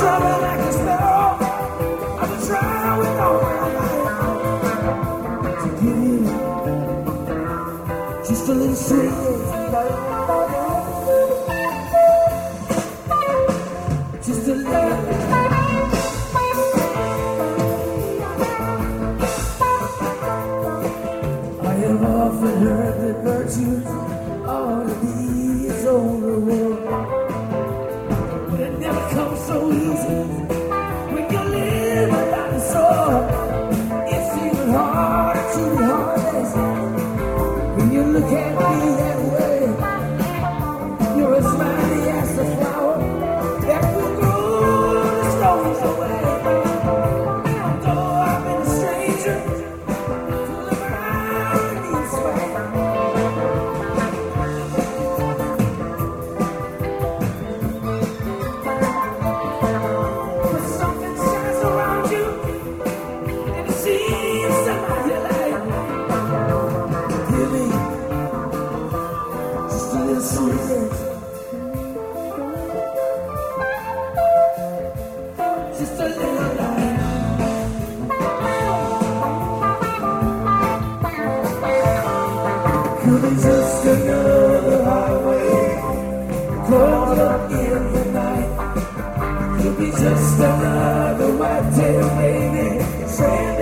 trouble like a sparrow. I've been trying with all my might to give you just a little sweet. Just a little. I have often heard that virtues ought to be its own reward, but it never comes so easy when you live without a sword. It's even harder to be heartless when you look at me that way. You're as smiley as the flower that will grow the stones away. Though I've been a stranger to live around in this way, but something shines around you and it seems to light your light. Give me just a little sweetness, just a little light. Could be just another highway closed up in the night. Could be just another white-tailed baby.